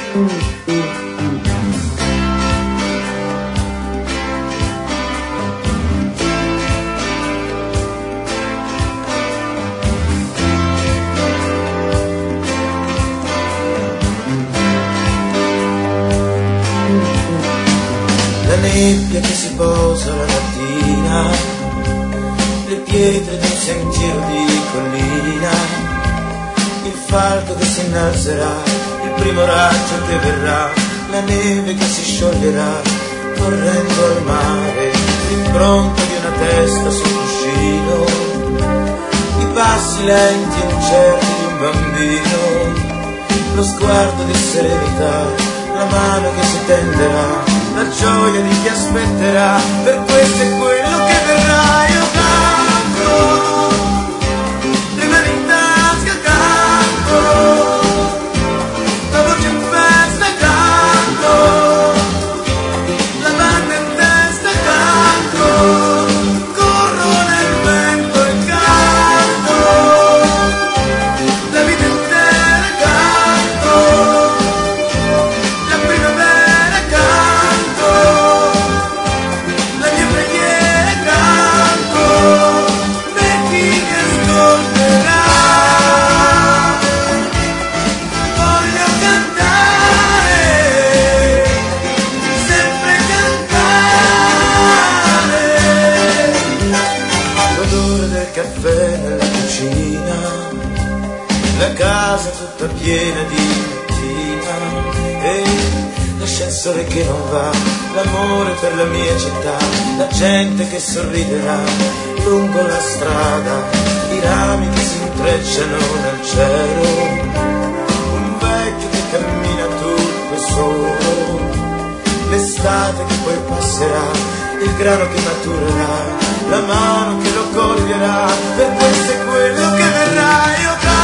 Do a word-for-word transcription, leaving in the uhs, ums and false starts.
La nebbia che si posa la mattina, le pietre di un sentiero di collina, il falco che si innalzerà, il primo raggio che verrà, la neve che si scioglierà correndo al mare, l'impronta di una testa sul cuscino, i passi lenti e incerti di un bambino, lo sguardo di serenità, la mano che si tenderà, la gioia di chi aspetterà, per questo è quello che verrà. Io canto, le mani in tasca canto, la voce in festa canto, la banda in testa canto, corro nel vento e canto, la vita intera canto, la primavera canto, la mia preghiera canto, per chi mi ascolterà. Voglio cantare, sempre cantare. L'odore del caffè nella cucina, la casa tutta piena di mattina, e l'ascensore che non va, l'amore per la mia città, la gente che sorriderà lungo la strada, i rami che si intrecciano nel cielo, un vecchio che cammina tutto solo, l'estate che poi passerà, il grano che maturerà, la mano che lo coglierà, per questo è quello che verrà. Io